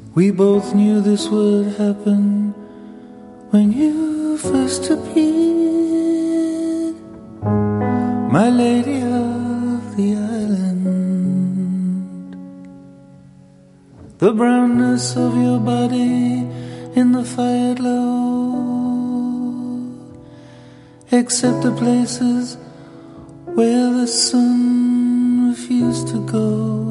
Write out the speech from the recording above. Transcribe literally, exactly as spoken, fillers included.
We both knew this would happen when you first appeared, my lady of the island. The brownness of your body in the fire glow, except the places where the sun refused to go.